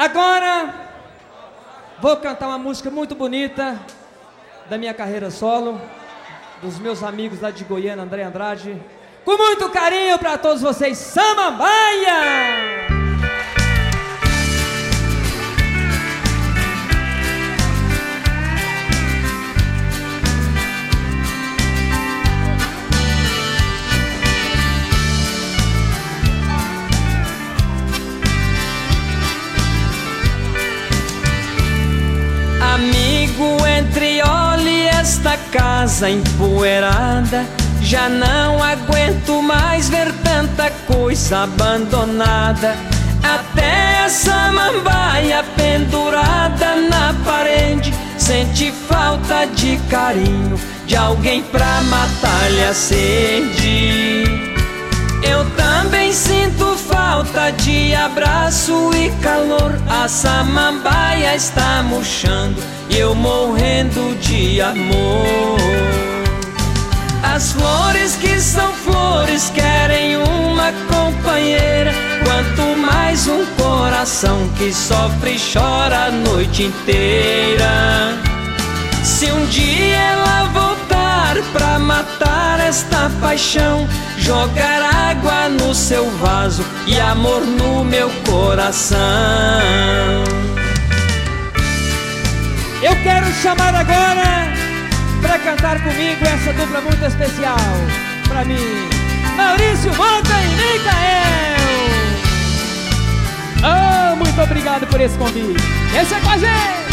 Agora vou cantar uma música muito bonita da minha carreira solo, dos meus amigos lá de Goiânia, André Andrade, com muito carinho para todos vocês, Samambaia! Amigo, entre olhe esta casa empoeirada. Já não aguento mais ver tanta coisa abandonada. Até a samambaia pendurada na parede sente falta de carinho, de alguém pra matar-lhe a sede. Eu também sinto falta de abraço e calor. A samambaia está murchando e eu morrendo de amor. As flores que são flores querem uma companheira, quanto mais um coração que sofre e chora a noite inteira. Se um dia ela voltar pra matar esta paixão, jogar água no seu vaso e amor no meu coração. Eu quero chamar agora pra cantar comigo essa dupla muito especial pra mim, Maurício Mota e Micael. Oh, muito obrigado por esse convite. Esse é com a gente.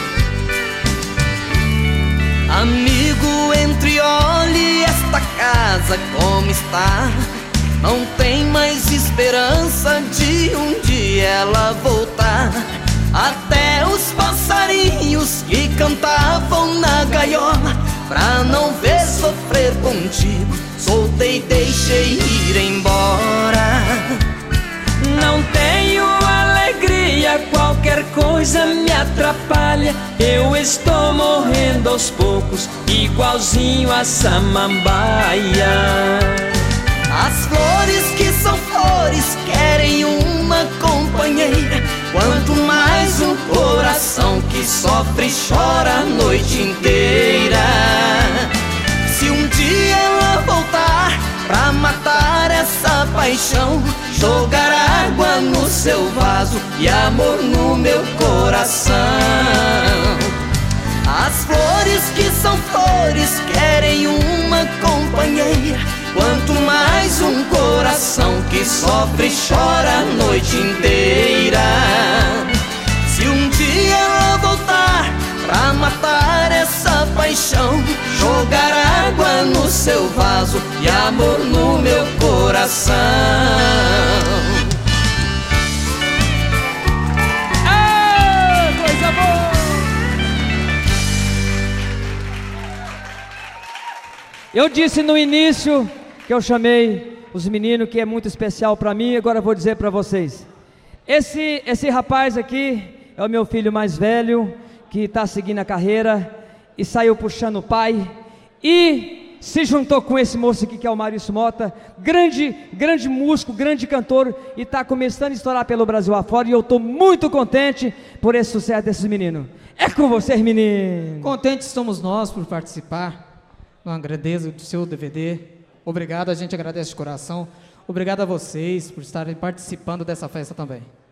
Amigo, entre olhe esta casa como está. Não tem mais esperança de um dia ela voltar. Até os passarinhos que cantavam na gaiola, pra não ver sofrer contigo, soltei e deixei ir embora. Não tenho alegria, qualquer coisa me atrapalha. Eu estou morrendo aos poucos, igualzinho a samambaia. As flores que são flores querem uma companheira, quanto mais um coração que sofre e chora a noite inteira. Se um dia ela voltar pra matar essa paixão, jogar água no seu vaso e amor no meu coração. As flores que são flores querem uma companheira, quanto mais um coração que sofre e chora a noite inteira. Se um dia ela voltar pra matar essa paixão, jogar água no seu vaso e amor no meu coração. Ah, coisa boa! Eu disse no início que eu chamei os meninos, que é muito especial para mim. Agora eu vou dizer para vocês. Esse rapaz aqui é o meu filho mais velho, que está seguindo a carreira e saiu puxando o pai e se juntou com esse moço aqui que é o Maurício Mota, grande músico, grande cantor, e está começando a estourar pelo Brasil afora, e eu estou muito contente por esse sucesso desses meninos. É com vocês, meninos. Contentes somos nós por participar. Não agradeço do seu DVD. Obrigado, a gente agradece de coração. Obrigado a vocês por estarem participando dessa festa também.